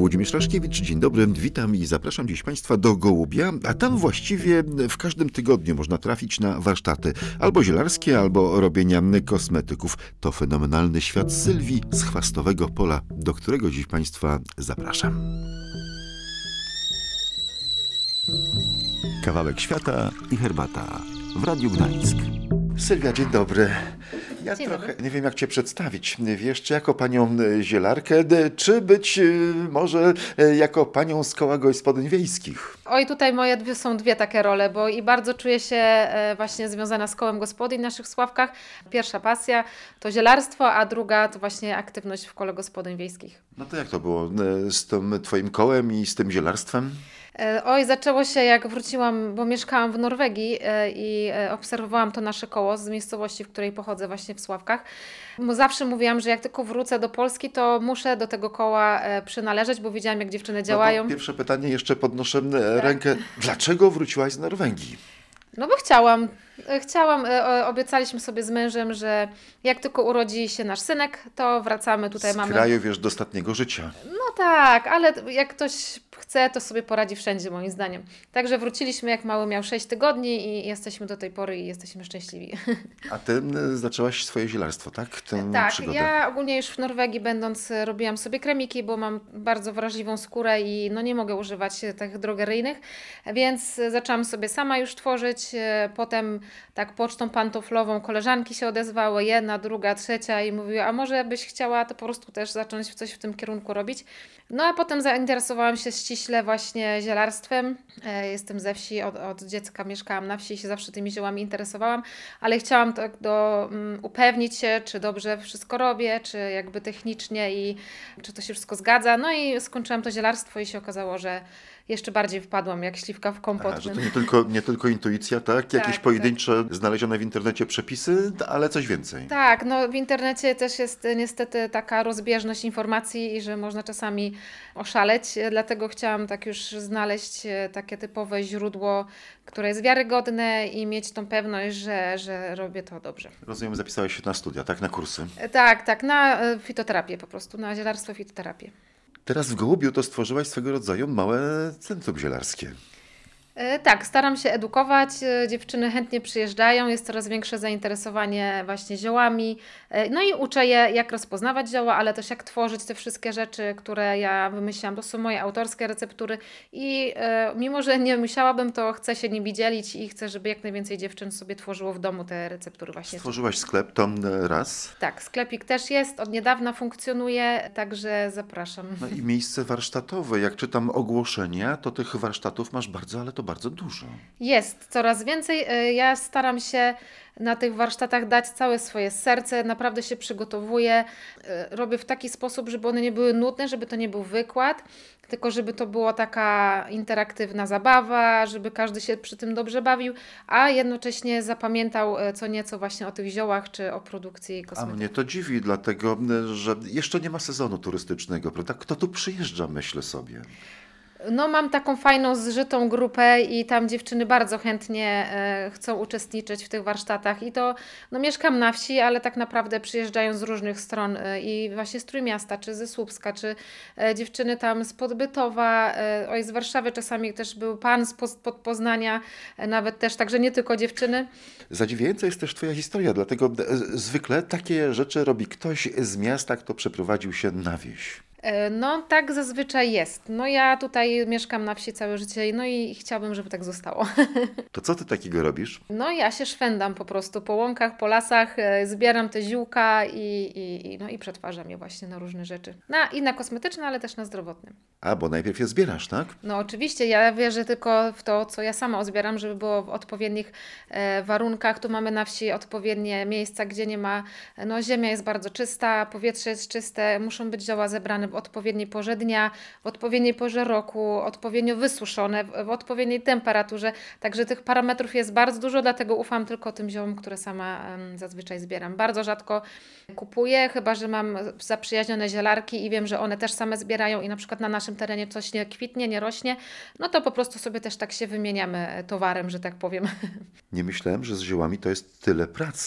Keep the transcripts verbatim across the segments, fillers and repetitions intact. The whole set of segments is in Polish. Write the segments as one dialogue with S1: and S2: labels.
S1: Włodzimierz Raszkiewicz, dzień dobry, witam i zapraszam dziś Państwa do Gołubia, a tam właściwie w każdym tygodniu można trafić na warsztaty albo zielarskie, albo robienia kosmetyków. To fenomenalny świat Sylwii z Chwastowego Pola, do którego dziś Państwa zapraszam. Kawałek świata i herbata w Radiu Gdańsk. Sylwia, dzień dobry. Ja
S2: Dzień
S1: trochę
S2: dobry.
S1: nie wiem, jak Cię przedstawić. Wiesz, czy jako panią zielarkę, czy być może jako panią z koła gospodyń wiejskich?
S2: Oj, tutaj moje dwie, są dwie takie role, bo i bardzo czuję się e, właśnie związana z kołem gospodyń w naszych Sławkach. Pierwsza pasja to zielarstwo, a druga to właśnie aktywność w kole gospodyń wiejskich.
S1: No to jak to było z tym Twoim kołem i z tym zielarstwem?
S2: E, Oj, zaczęło się jak wróciłam, bo mieszkałam w Norwegii e, i e, obserwowałam to nasze koło z miejscowości, w której pochodzę, właśnie w Sławkach. Bo zawsze mówiłam, że jak tylko wrócę do Polski, to muszę do tego koła e, przynależeć, bo widziałam, jak dziewczyny działają.
S1: No to pierwsze pytanie, jeszcze podnoszę rękę. Dlaczego wróciłaś z Norwegii?
S2: No bo chciałam, chciałam, e, obiecaliśmy sobie z mężem, że jak tylko urodzi się nasz synek, to wracamy tutaj.
S1: Z
S2: mamy.
S1: kraju, wiesz, do ostatniego życia.
S2: No tak, ale jak ktoś chce, to sobie poradzi wszędzie, moim zdaniem. Także wróciliśmy, jak mały miał sześć tygodni i jesteśmy do tej pory i jesteśmy szczęśliwi.
S1: A Ty m, zaczęłaś swoje zielarstwo, tak? Tę
S2: Tak,
S1: przygodę.
S2: ja ogólnie już w Norwegii będąc robiłam sobie kremiki, bo mam bardzo wrażliwą skórę i no nie mogę używać tych drogeryjnych, więc zaczęłam sobie sama już tworzyć. Potem tak pocztą pantoflową koleżanki się odezwały, jedna, druga, trzecia i mówiły, a może byś chciała to po prostu też zacząć coś w tym kierunku robić. No a potem zainteresowałam się ściśle właśnie zielarstwem. E, Jestem ze wsi, od, od dziecka mieszkałam na wsi i się zawsze tymi ziołami interesowałam, ale chciałam tak do, um, upewnić się, czy dobrze wszystko robię, czy jakby technicznie i czy to się wszystko zgadza. No i skończyłam to zielarstwo i się okazało, że jeszcze bardziej wpadłam jak śliwka w kompot.
S1: Aha, że to nie tylko, nie tylko intuicja, tak? Jakieś
S2: Tak,
S1: pojedyncze, znalezione w internecie przepisy, ale coś więcej.
S2: Tak, no w internecie też jest niestety taka rozbieżność informacji i że można czasami oszaleć, dlatego chciałam tak już znaleźć takie typowe źródło, które jest wiarygodne i mieć tą pewność, że, że robię to dobrze.
S1: Rozumiem, zapisałeś się na studia, tak? Na kursy.
S2: Tak, tak, na e, fitoterapię po prostu, na zielarstwo i fitoterapię.
S1: Teraz w Gołubiu to stworzyłaś swego rodzaju małe centrum zielarskie.
S2: E, Tak, staram się edukować, e, dziewczyny chętnie przyjeżdżają, jest coraz większe zainteresowanie właśnie ziołami, E, no i uczę je, jak rozpoznawać zioła, ale też jak tworzyć te wszystkie rzeczy, które ja wymyśliłam. To są moje autorskie receptury i e, mimo, że nie musiałabym, to chcę się nimi dzielić i chcę, żeby jak najwięcej dziewczyn sobie tworzyło w domu te receptury właśnie.
S1: Stworzyłaś sklep, to raz.
S2: Tak, sklepik też jest, od niedawna funkcjonuje, także zapraszam.
S1: No i miejsce warsztatowe. Jak czytam ogłoszenia, to tych warsztatów masz bardzo, ale to bardzo dużo.
S2: Jest coraz więcej. E, Ja staram się na tych warsztatach dać całe swoje serce, naprawdę się przygotowuję. E, Robię w taki sposób, żeby one nie były nudne, żeby to nie był wykład, tylko żeby to była taka interaktywna zabawa, żeby każdy się przy tym dobrze bawił, a jednocześnie zapamiętał e, co nieco właśnie o tych ziołach czy o produkcji
S1: A
S2: kosmetyków.
S1: mnie to dziwi, dlatego że jeszcze nie ma sezonu turystycznego, prawda? Kto tu przyjeżdża, myślę sobie.
S2: No mam taką fajną, zżytą grupę i tam dziewczyny bardzo chętnie e, chcą uczestniczyć w tych warsztatach i to, no mieszkam na wsi, ale tak naprawdę przyjeżdżają z różnych stron e, i właśnie z Trójmiasta, czy ze Słupska, czy e, dziewczyny tam z Podbytowa, e, oj z Warszawy czasami też był pan z Poz- pod Poznania, e, nawet też, także nie tylko dziewczyny.
S1: Zadziwiająca jest też Twoja historia, dlatego e, zwykle takie rzeczy robi ktoś z miasta, kto przeprowadził się na wieś.
S2: E, No tak zazwyczaj jest. No ja tutaj mieszkam na wsi całe życie, no i chciałabym, żeby tak zostało.
S1: To co ty takiego robisz?
S2: No ja się szwendam po prostu po łąkach, po lasach, e, zbieram te ziółka i, i, i, no, i przetwarzam je właśnie na różne rzeczy. Na, I na kosmetyczne, ale też na zdrowotne.
S1: A, bo najpierw je zbierasz, tak?
S2: No oczywiście, ja wierzę tylko w to, co ja sama ozbieram, żeby było w odpowiednich e, warunkach. Tu mamy na wsi odpowiednie miejsca, gdzie nie ma, no ziemia jest bardzo czysta, powietrze jest czyste, muszą być zioła zebrane w odpowiedniej porze dnia, w odpowiedniej porze roku, odpowiednio wysuszone, w, w odpowiedniej temperaturze. Także tych parametrów jest bardzo dużo, dlatego ufam tylko tym ziołom, które sama em, zazwyczaj zbieram. Bardzo rzadko kupuję, chyba że mam zaprzyjaźnione zielarki i wiem, że one też same zbierają i na przykład na naszym terenie coś nie kwitnie, nie rośnie, no to po prostu sobie też tak się wymieniamy towarem, że tak powiem.
S1: Nie myślałem, że z ziołami to jest tyle pracy.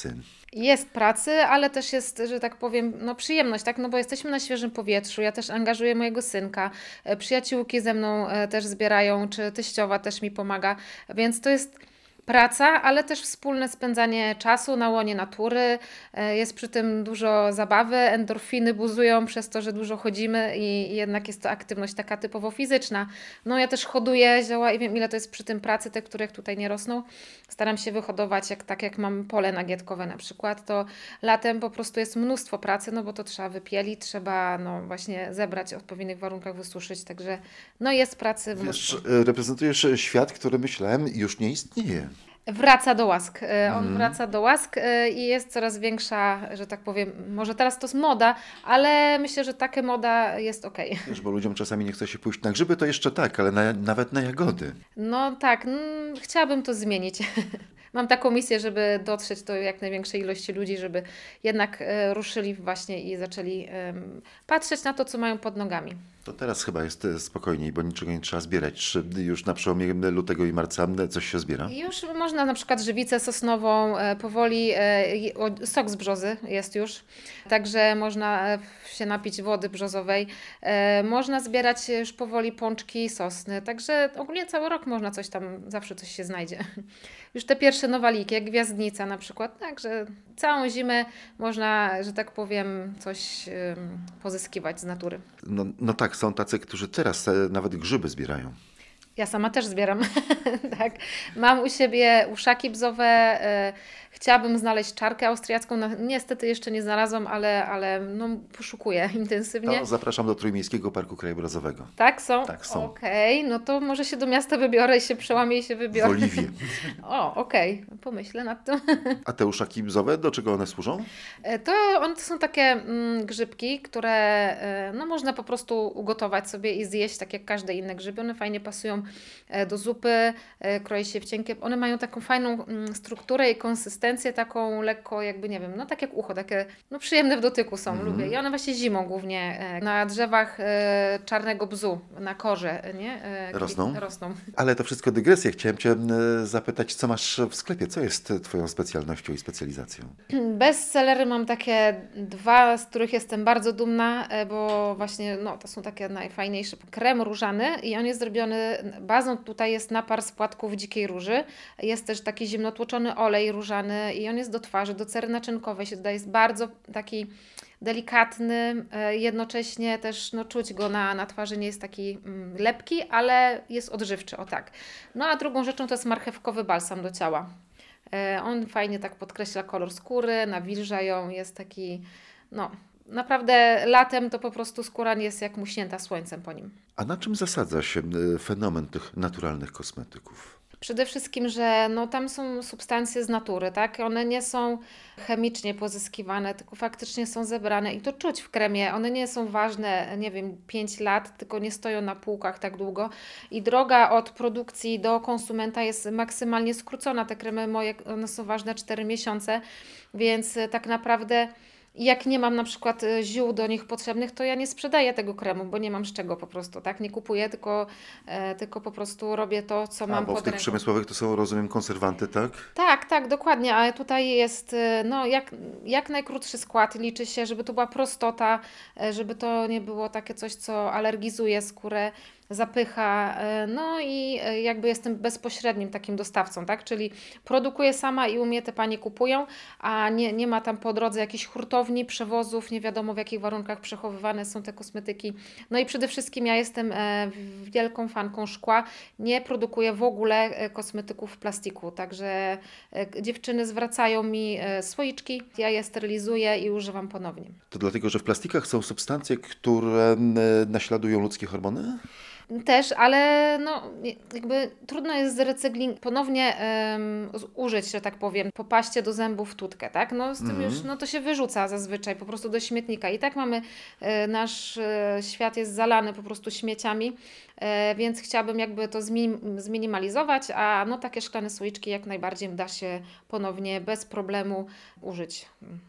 S2: Jest pracy, ale też jest, że tak powiem, no przyjemność, tak? No bo jesteśmy na świeżym powietrzu. Ja też angażuję mojego synka. e, Przyjaciółki ze mną e, też zbierają, czy teściowa też mi pomaga. Więc to jest praca, ale też wspólne spędzanie czasu na łonie natury. E, Jest przy tym dużo zabawy, endorfiny buzują przez to, że dużo chodzimy i i jednak jest to aktywność taka typowo fizyczna. No ja też hoduję zioła i wiem ile to jest przy tym pracy, te, które tutaj nie rosną. Staram się wyhodować, jak, tak jak mam pole nagietkowe na przykład, to latem po prostu jest mnóstwo pracy, no bo to trzeba wypielić, trzeba no właśnie zebrać, w odpowiednich warunkach wysuszyć, także no jest pracy mnóstwo.
S1: Wiesz, e, reprezentujesz świat, który myślałem już nie istnieje.
S2: Wraca do łask. E, On
S1: Mhm.
S2: wraca do łask e, i jest coraz większa, że tak powiem, może teraz to jest moda, ale myślę, że taka moda jest okej.
S1: Wiesz, bo ludziom czasami nie chce się pójść na grzyby, to jeszcze tak, ale na, nawet na jagody.
S2: No tak, mm, chciałabym to zmienić. Mam taką misję, żeby dotrzeć do jak największej ilości ludzi, żeby jednak e, ruszyli właśnie i zaczęli em, patrzeć na to, co mają pod nogami.
S1: To teraz chyba jest e, spokojniej, bo niczego nie trzeba zbierać. Czy już na przełomie lutego i marca e, coś się zbiera?
S2: I już można na przykład żywicę sosnową, e, powoli, e, i- o- sok z brzozy jest już, także można e, się napić wody brzozowej. E, Można zbierać już powoli pączki sosny, także ogólnie cały rok można coś tam, zawsze coś się znajdzie. Już te pierwsze nowaliki, jak gwiazdnica na przykład, także całą zimę można, że tak powiem, coś em, pozyskiwać z natury.
S1: No, no tak, są tacy, którzy teraz e, nawet grzyby zbierają.
S2: Ja sama też zbieram. Tak. Mam u siebie uszaki bzowe. e, Chciałabym znaleźć czarkę austriacką. No, niestety jeszcze nie znalazłam, ale, ale no, poszukuję intensywnie.
S1: To zapraszam do Trójmiejskiego Parku Krajobrazowego.
S2: Tak są?
S1: Tak, są.
S2: Okej, no to może się do miasta wybiorę i się przełamię i się
S1: W
S2: wybiorę.
S1: Oliwie.
S2: O, okej, pomyślę nad tym.
S1: A te uszaki bzowe, do czego one służą?
S2: E, To one to są takie mm, grzybki, które e, no, można po prostu ugotować sobie i zjeść, tak jak każde inne grzyby. One fajnie pasują e, do zupy, e, kroi się w cienkie. One mają taką fajną mm, strukturę i konsystencję, taką lekko jakby, nie wiem, no tak jak ucho, takie no, przyjemne w dotyku są, lubię. I one właśnie zimą głównie e, na drzewach e, czarnego bzu, na korze, e, nie? E, kwit-
S1: Rosną?
S2: Rosną.
S1: Ale to wszystko dygresje. Chciałem Cię e, zapytać, co masz w sklepie? Co jest e, Twoją specjalnością i specjalizacją?
S2: Bestsellery mam takie dwa, z których jestem bardzo dumna, e, bo właśnie no, to są takie najfajniejsze. Krem różany i on jest zrobiony, bazą tutaj jest napar z płatków dzikiej róży. Jest też taki zimnotłoczony olej różany i on jest do twarzy, do cery naczynkowej się dodaje. Jest bardzo taki delikatny, e, jednocześnie też no, czuć go na, na twarzy, nie jest taki mm, lepki, ale jest odżywczy, o tak. No a drugą rzeczą to jest marchewkowy balsam do ciała. E, On fajnie tak podkreśla kolor skóry, nawilża ją, jest taki, no naprawdę latem to po prostu skóra nie jest jak muśnięta słońcem po nim.
S1: A na czym zasadza się e, fenomen tych naturalnych kosmetyków?
S2: Przede wszystkim, że no, tam są substancje z natury, tak? One nie są chemicznie pozyskiwane, tylko faktycznie są zebrane i to czuć w kremie. One nie są ważne, nie wiem, pięć lat, tylko nie stoją na półkach tak długo. I droga od produkcji do konsumenta jest maksymalnie skrócona. Te kremy moje, one są ważne cztery miesiące, więc e, tak naprawdę jak nie mam na przykład e, ziół do nich potrzebnych, to ja nie sprzedaję tego kremu, bo nie mam z czego po prostu, tak? Nie kupuję, tylko, e, tylko po prostu robię to, co
S1: A,
S2: mam
S1: bo w
S2: pod
S1: tych
S2: ręką.
S1: przemysłowych to są, rozumiem, konserwanty, tak?
S2: Tak, tak, dokładnie, ale tutaj jest e, no, jak, jak najkrótszy skład, liczy się, żeby to była prostota, e, żeby to nie było takie coś, co alergizuje skórę, zapycha, e, no i e, jakby jestem bezpośrednim takim dostawcą, tak, czyli produkuję sama i u mnie te panie kupują, a nie, nie ma tam po drodze jakichś hurtowni, przewozów, nie wiadomo w jakich warunkach przechowywane są te kosmetyki. No i przede wszystkim ja jestem e, wielką fanką szkła, nie produkuję w ogóle e, kosmetyków w plastiku, także e, dziewczyny zwracają mi e, słoiczki, ja je sterylizuję i używam ponownie.
S1: To dlatego, że w plastikach są substancje, które e, naśladują ludzkie hormony?
S2: Też, ale no, jakby trudno jest z recykling ponownie em, z- użyć, że tak powiem, po paście do zębów tutkę, tak? No z tym
S1: Mhm.
S2: już, no to się wyrzuca zazwyczaj po prostu do śmietnika. I tak mamy, e, nasz e, świat jest zalany po prostu śmieciami, e, więc chciałabym jakby to zminim, zminimalizować, a no takie szklane słoiczki jak najbardziej da się ponownie bez problemu użyć.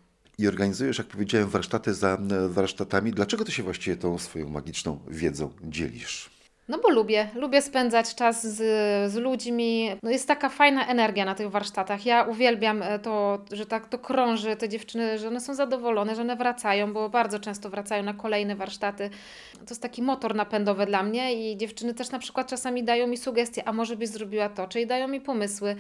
S1: I organizujesz, jak powiedziałem, warsztaty za e, warsztatami. Dlaczego ty się właściwie tą swoją magiczną wiedzą dzielisz?
S2: No bo lubię, lubię spędzać czas z, z ludźmi. No jest taka fajna energia na tych warsztatach. Ja uwielbiam e, to, że tak to krąży, te dziewczyny, że one są zadowolone, że one wracają, bo bardzo często wracają na kolejne warsztaty. To jest taki motor napędowy dla mnie i dziewczyny też na przykład czasami dają mi sugestie, a może byś zrobiła to, czyli dają mi pomysły.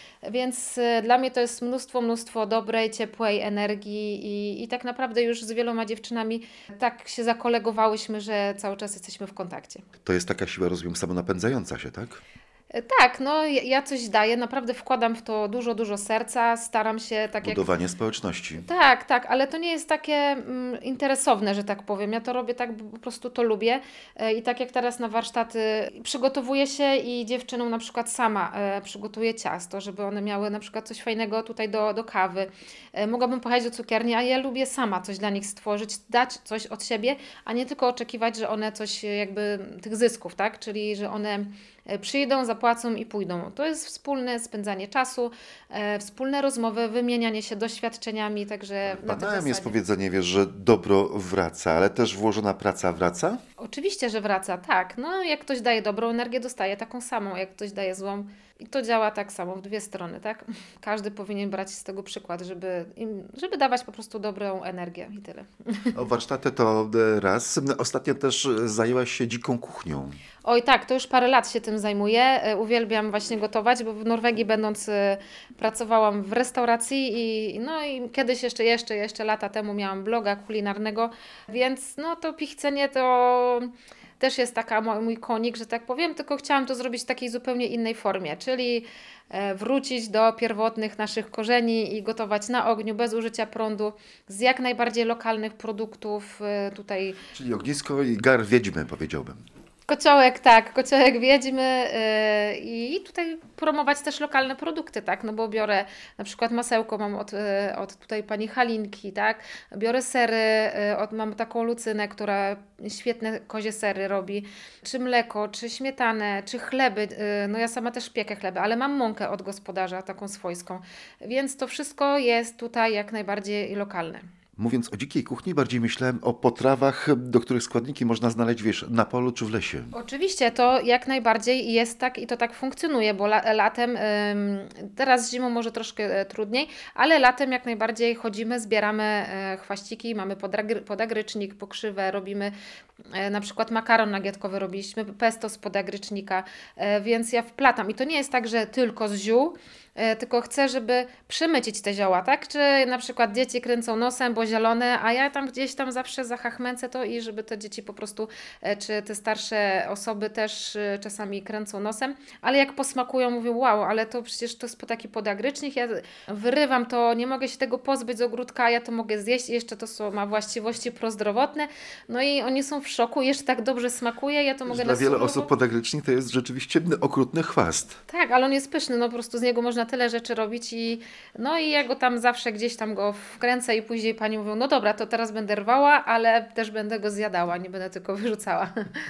S2: Więc e, dla mnie to jest mnóstwo, mnóstwo dobrej, ciepłej energii i, i tak naprawdę już z wieloma dziewczynami tak się zakolegowałyśmy, że cały czas jesteśmy w kontakcie.
S1: To jest taka siła, rozumiem, samonapędzająca się, tak?
S2: E, Tak, no ja ja coś daję, naprawdę wkładam w to dużo, dużo serca, staram się tak jak.
S1: Budowanie społeczności.
S2: Tak, tak, ale to nie jest takie mm, interesowne, że tak powiem. Ja to robię tak, bo po prostu to lubię. E, I tak jak teraz na warsztaty przygotowuję się i dziewczynom na przykład sama e, przygotuję ciasto, żeby one miały na przykład coś fajnego tutaj do, do kawy. E, mogłabym pojechać do cukierni, a ja lubię sama coś dla nich stworzyć, dać coś od siebie, a nie tylko oczekiwać, że one coś e, jakby tych zysków, tak? Czyli, że one e, przyjdą, zapłacą i pójdą. To jest wspólne spędzanie czasu, e, wspólne rozmowy, wymienianie się doświadczeniami, także na tej
S1: Banałem jest
S2: zasadzie.
S1: powiedzenie, wiesz, że dobro wraca, ale też włożona praca wraca?
S2: Oczywiście, że wraca, tak. No, jak ktoś daje dobrą energię, dostaje taką samą, jak ktoś daje złą. I to działa tak samo w dwie strony, tak? Każdy powinien brać z tego przykład, żeby, im, żeby dawać po prostu dobrą energię i tyle.
S1: O warsztaty to e, raz. Ostatnio też e, zajęłaś się dziką kuchnią.
S2: Oj tak, to już parę lat się tym zajmuję. E, Uwielbiam właśnie gotować, bo w Norwegii będąc e, pracowałam w restauracji i no i kiedyś jeszcze, jeszcze, jeszcze lata temu miałam bloga kulinarnego, więc no to pichcenie to też jest taka mo- mój konik, że tak powiem, tylko chciałam to zrobić w takiej zupełnie innej formie, czyli e, wrócić do pierwotnych naszych korzeni i gotować na ogniu, bez użycia prądu, z jak najbardziej lokalnych produktów. e, Tutaj
S1: Czyli ognisko i gar wiedźmy, powiedziałbym.
S2: Kociołek, tak, kociołek wiedźmy yy, i tutaj promować też lokalne produkty, tak, no bo biorę na przykład masełko mam od, yy, od tutaj pani Halinki, tak, biorę sery, yy, od, mam taką Lucynę, która świetne kozie sery robi, czy mleko, czy śmietanę, czy chleby, yy, no ja sama też piekę chleby, ale mam mąkę od gospodarza, taką swojską, więc to wszystko jest tutaj jak najbardziej lokalne.
S1: Mówiąc o dzikiej kuchni, bardziej myślałem o potrawach, do których składniki można znaleźć, wiesz, na polu czy w lesie.
S2: Oczywiście, to jak najbardziej jest tak i to tak funkcjonuje, bo la, latem, ym, teraz zimą może troszkę e, trudniej, ale latem jak najbardziej chodzimy, zbieramy e, chwaściki, mamy podagry, podagrycznik, pokrzywę, robimy e, na przykład makaron nagietkowy robiliśmy, pesto z podagrycznika, e, więc ja wplatam i to nie jest tak, że tylko z ziół, e, tylko chcę, żeby przemycić te zioła, tak? Czy na przykład dzieci kręcą nosem, bo zielone, a ja tam gdzieś tam zawsze zachachmęcę to i żeby te dzieci po prostu, e, czy te starsze osoby też e, czasami kręcą nosem, ale jak posmakują, mówią wow, ale to przecież to jest taki podagrycznik, ja wyrywam to, nie mogę się tego pozbyć z ogródka, a ja to mogę zjeść i jeszcze to są, ma właściwości prozdrowotne, no i oni są w szoku, jeszcze tak dobrze smakuje, ja to mogę
S1: Dla
S2: na
S1: wiele
S2: surowo.
S1: osób podagrycznik to jest rzeczywiście okrutny chwast.
S2: Tak, ale on jest pyszny, no po prostu z niego można tyle rzeczy robić i no i ja go tam zawsze gdzieś tam go wkręcę i później pani mówią, no dobra, to teraz będę rwała, ale też będę go zjadała, nie będę tylko wyrzucała.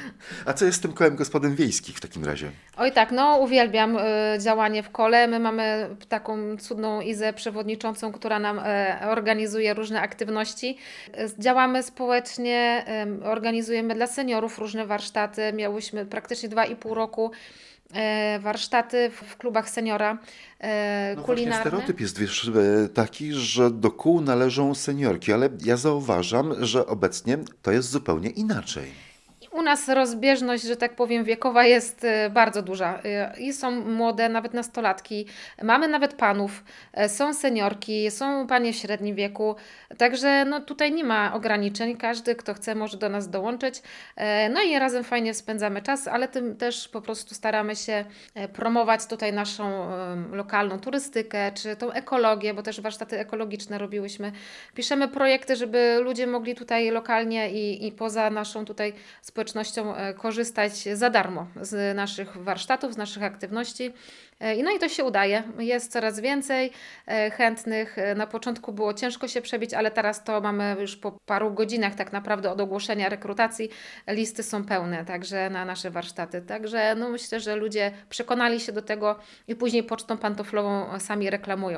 S1: A co jest z tym kołem gospodyń wiejskich w takim razie?
S2: Oj tak, no uwielbiam y, działanie w kole. My mamy taką cudną Izę przewodniczącą, która nam e, organizuje różne aktywności. Y, Działamy społecznie, em, organizujemy dla seniorów różne warsztaty. Miałyśmy praktycznie dwa i pół roku e, warsztaty w, w klubach seniora e,
S1: No właśnie
S2: kulinarne.
S1: stereotyp jest, wiesz, e, taki, że do kół należą seniorki, ale ja zauważam, że obecnie to jest zupełnie inaczej.
S2: U nas rozbieżność, że tak powiem, wiekowa jest e, bardzo duża. E, I są młode, nawet nastolatki. Mamy nawet panów, e, są seniorki, są panie w średnim wieku. Także no, tutaj nie ma ograniczeń. Każdy, kto chce, może do nas dołączyć. E, No i razem fajnie spędzamy czas, ale tym też po prostu staramy się e, promować tutaj naszą em, lokalną turystykę, czy tą ekologię, bo też warsztaty ekologiczne robiłyśmy. Piszemy projekty, żeby ludzie mogli tutaj lokalnie i, i poza naszą tutaj społecznością e, korzystać za darmo z naszych warsztatów, z naszych aktywności. E, I no i to się udaje. Jest coraz więcej e, chętnych. E, Na początku było ciężko się przebić, ale teraz to mamy już po paru godzinach tak naprawdę od ogłoszenia rekrutacji. Listy są pełne także na nasze warsztaty. Także no myślę, że ludzie przekonali się do tego i później pocztą pantoflową sami reklamują.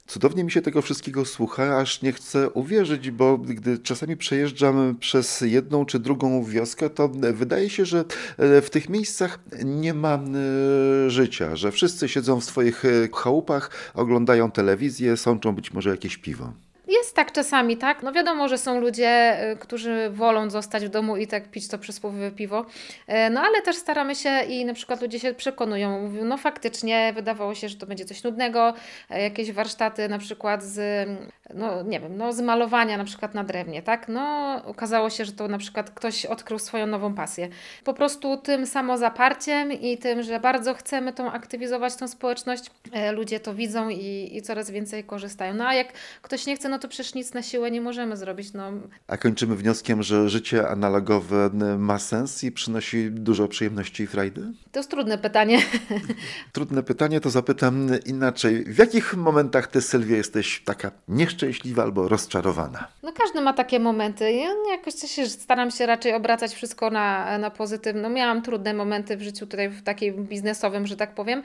S1: Cudownie mi się tego wszystkiego słucha, aż nie chcę uwierzyć, bo gdy czasami przejeżdżam przez jedną czy drugą wioskę, to wydaje się, że w tych miejscach nie ma e, życia, że wszyscy siedzą w swoich e, chałupach, oglądają telewizję, sączą być może jakieś piwo.
S2: Jest tak czasami, tak? No wiadomo, że są ludzie, y, którzy wolą zostać w domu i tak pić to przysłowiowe piwo. E, No ale też staramy się i na przykład ludzie się przekonują. Mówią, no faktycznie wydawało się, że to będzie coś nudnego. E, Jakieś warsztaty na przykład z, no nie wiem, no z malowania na przykład na drewnie, tak? No okazało się, że to na przykład ktoś odkrył swoją nową pasję. Po prostu tym samozaparciem i tym, że bardzo chcemy tą aktywizować tą społeczność, e, ludzie to widzą i, i coraz więcej korzystają. No a jak ktoś nie chce, no to przecież nic na siłę nie możemy zrobić. No,
S1: A kończymy wnioskiem, że życie analogowe ma sens i przynosi dużo przyjemności i frajdy?
S2: to jest trudne pytanie.
S1: Trudne pytanie, to zapytam inaczej. W jakich momentach ty, Sylwia, jesteś taka nieszczęśliwa albo rozczarowana?
S2: No każdy ma takie momenty. Ja jakoś się staram się raczej obracać wszystko na, na pozytywne. No miałam trudne momenty w życiu tutaj w takim biznesowym, że tak powiem.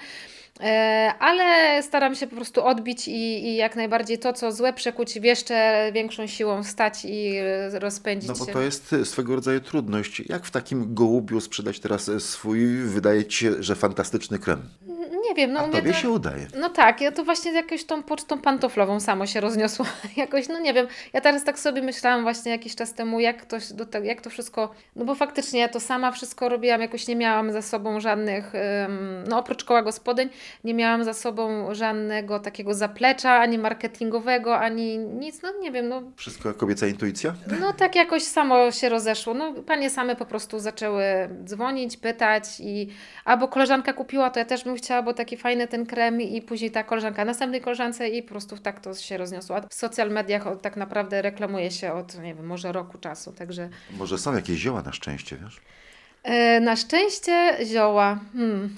S2: E, Ale staram się po prostu odbić i, i jak najbardziej to, co złe, przekuć w jeszcze większą siłą, wstać i e, rozpędzić
S1: No bo
S2: się.
S1: to jest swego rodzaju trudność. Jak w takim gołubiu sprzedać teraz swój, wydaje ci się, że fantastyczny krem?
S2: Nie wiem, no
S1: A
S2: u mnie
S1: tobie
S2: to...
S1: się udaje.
S2: No tak, ja to właśnie jakoś tą pocztą pantoflową samo się rozniosło. Jakoś, no nie wiem, ja teraz tak sobie myślałam właśnie jakiś czas temu, jak to, się do tego, jak to wszystko, no bo faktycznie ja to sama wszystko robiłam, jakoś nie miałam za sobą żadnych, ym, no oprócz koła gospodyń, nie miałam za sobą żadnego takiego zaplecza, ani marketingowego, ani nic, no nie wiem, no,
S1: Wszystko kobieca intuicja?
S2: no tak jakoś samo się rozeszło. No panie same po prostu zaczęły dzwonić, pytać i albo koleżanka kupiła, to ja też bym chciała, bo taki fajny ten krem i później ta koleżanka następnej koleżance i po prostu tak to się rozniosło. A w social mediach o- tak naprawdę reklamuje się od, nie wiem, może roku czasu, także
S1: Może są jakieś zioła na szczęście, wiesz?
S2: e, na szczęście zioła. Hmm.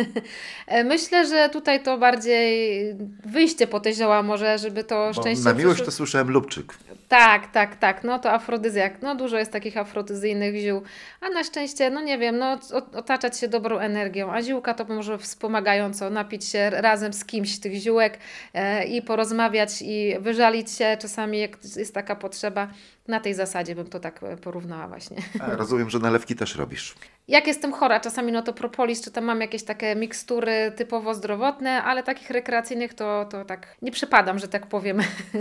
S2: E, Myślę, że tutaj to bardziej wyjście po te zioła może, żeby to
S1: Bo
S2: szczęście
S1: na miłość
S2: przyszło.
S1: to słyszałem lubczyk.
S2: Tak, tak, tak. No to afrodyzjak. No dużo jest takich afrodyzyjnych ziół. A na szczęście, no nie wiem, no o- otaczać się dobrą energią. A ziółka to może wspomagająco napić się razem z kimś tych ziółek e, i porozmawiać i wyżalić się czasami, jak jest taka potrzeba. Na tej zasadzie bym to tak e, porównała właśnie.
S1: A, rozumiem, że nalewki też robisz.
S2: Jak jestem chora, czasami no to propolis, czy tam mam jakieś takie mikstury typowo zdrowotne, ale takich rekreacyjnych to, to tak nie przypadam, że tak powiem,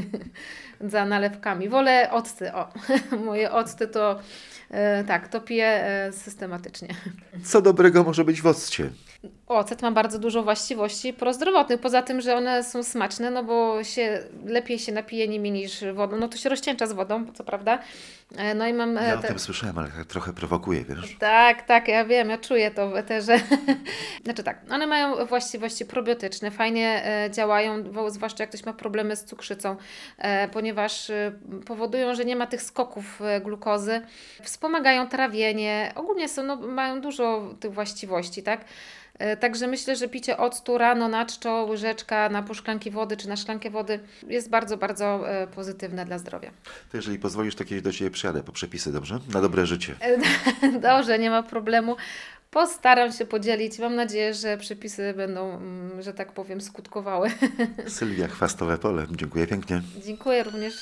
S2: za nalewkami. Wolę octy, o, moje octy to e, tak, to piję e, systematycznie.
S1: Co dobrego może być w occie?
S2: Ocet ma bardzo dużo właściwości prozdrowotnych, poza tym, że one są smaczne, no bo się lepiej się napije nimi niż wodą, no to się rozcieńcza z wodą, co prawda. E, No i mam... e,
S1: Ja o
S2: te-
S1: tym słyszałem, ale tak trochę prowokuje, wiesz?
S2: Tak, tak, ja wiem, ja czuję to w eterze. Znaczy tak, one mają właściwości probiotyczne, fajnie e, działają, wo- zwłaszcza jak ktoś ma problemy z cukrzycą, e, ponieważ e, powodują, że nie ma tych skoków e, glukozy, wspomagają trawienie, ogólnie są, no, mają dużo tych właściwości, tak? E, Także myślę, że picie octu rano na czczo, łyżeczka na pół szklanki wody czy na szklankę wody jest bardzo, bardzo e, pozytywne dla zdrowia.
S1: To jeżeli pozwolisz, to kiedyś do Ciebie przyjadę po przepisy, dobrze? Na dobre życie.
S2: Dobrze, nie ma problemu. Postaram się podzielić. Mam nadzieję, że przepisy będą, mm, że tak powiem, skutkowały.
S1: Sylwia Chwastowe Pole, dziękuję pięknie.
S2: Dziękuję również.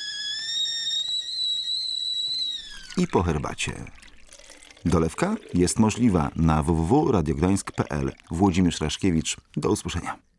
S3: I po herbacie. Dolewka jest możliwa na w w w kropka radiogdańsk kropka p l. Włodzimierz Raszkiewicz. Do usłyszenia.